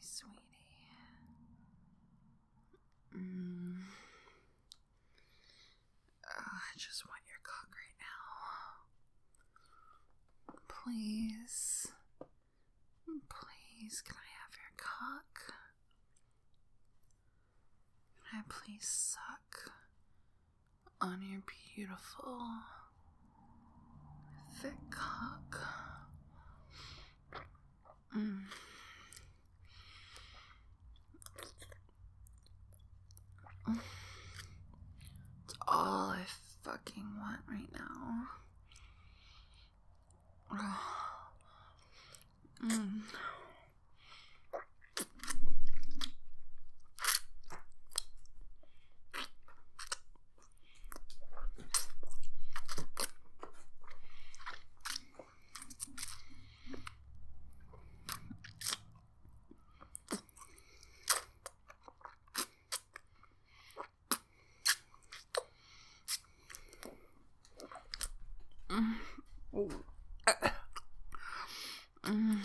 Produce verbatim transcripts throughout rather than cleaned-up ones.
sweetie. Mm. Oh, I just want your cock right now. Please. Please, can I have your cock? Can I please suck on your beautiful, thick cock? Mm. It's all I fucking want right now. Mm. Mm. Oh. Mm.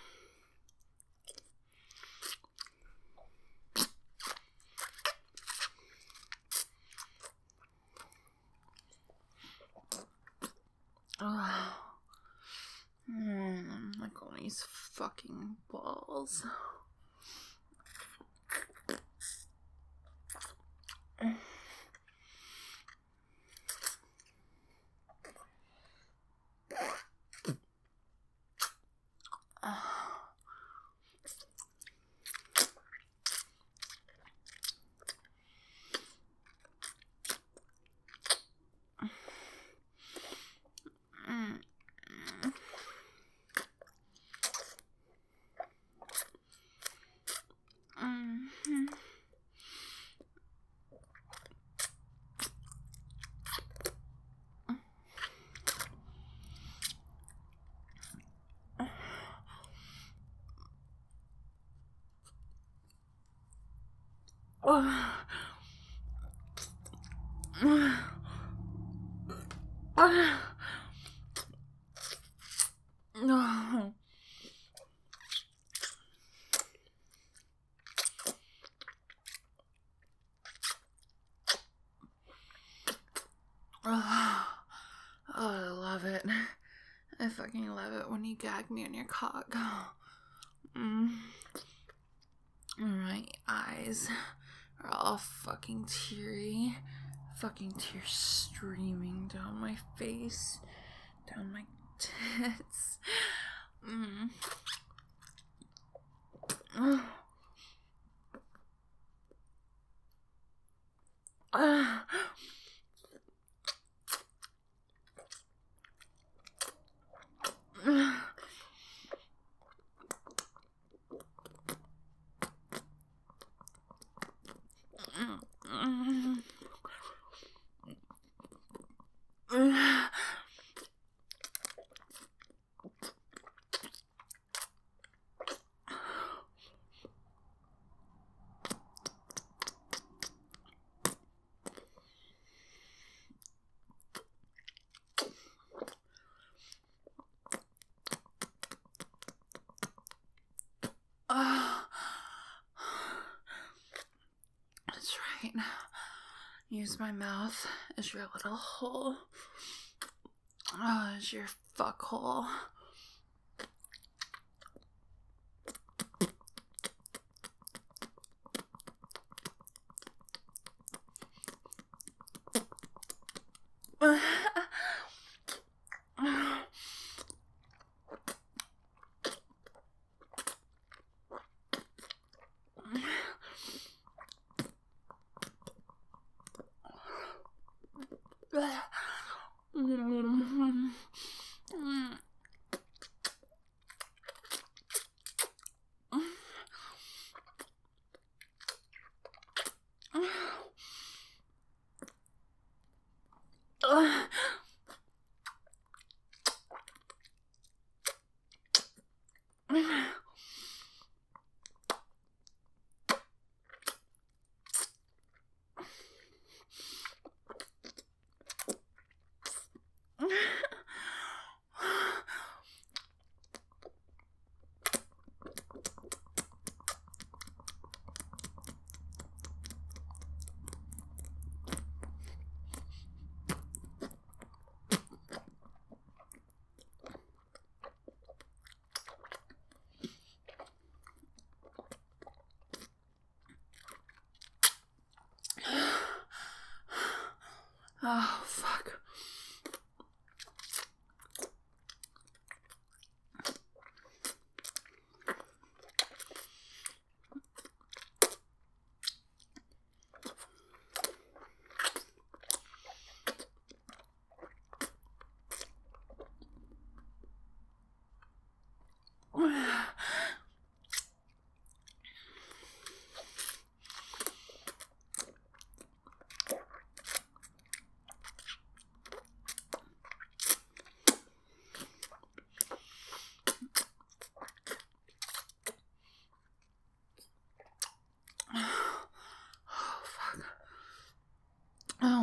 Oh. Mm, like all these fucking balls. Oh. No. Oh, I love it. I fucking love it when you gag me on your cock. Mm. My eyes are all fucking teary. Fucking tears streaming down my face, down my tits. Mm. Uh. Uh. Uh. Oh, that's right. Use my mouth as your little hole. Oh, as your fuck hole.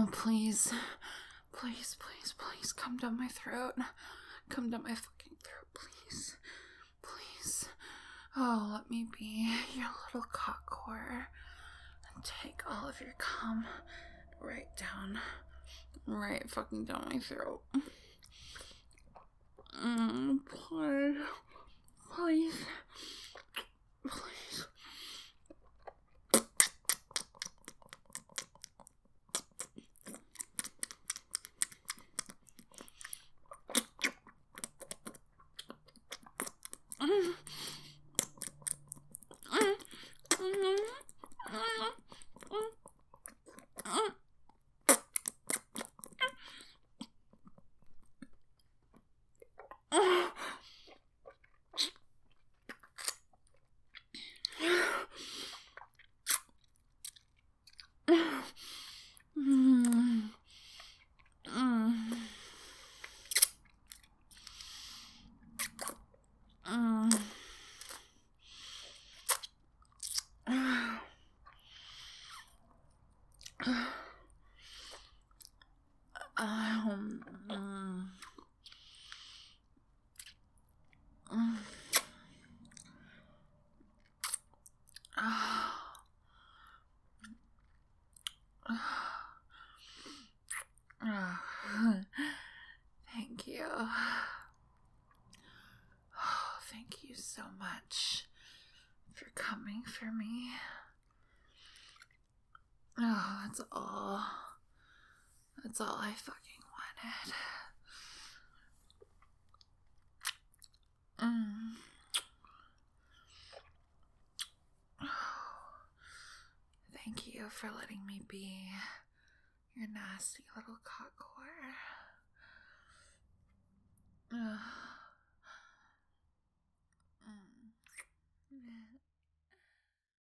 Oh, please. Please, please, please come down my throat. Come down my fucking throat, please. Please. Oh, let me be your little cockcore and take all of your cum right down. Right fucking down my throat. Mm, please. Please. Please. Mm. Mm. Mm. Mm. Mm. Mm. Mm. Mm. Um, mm. Mm. Thank you. Oh, thank you so much for coming for me. Oh, that's all. That's all I fucking wanted. Mm. Thank you for letting me be your nasty little cock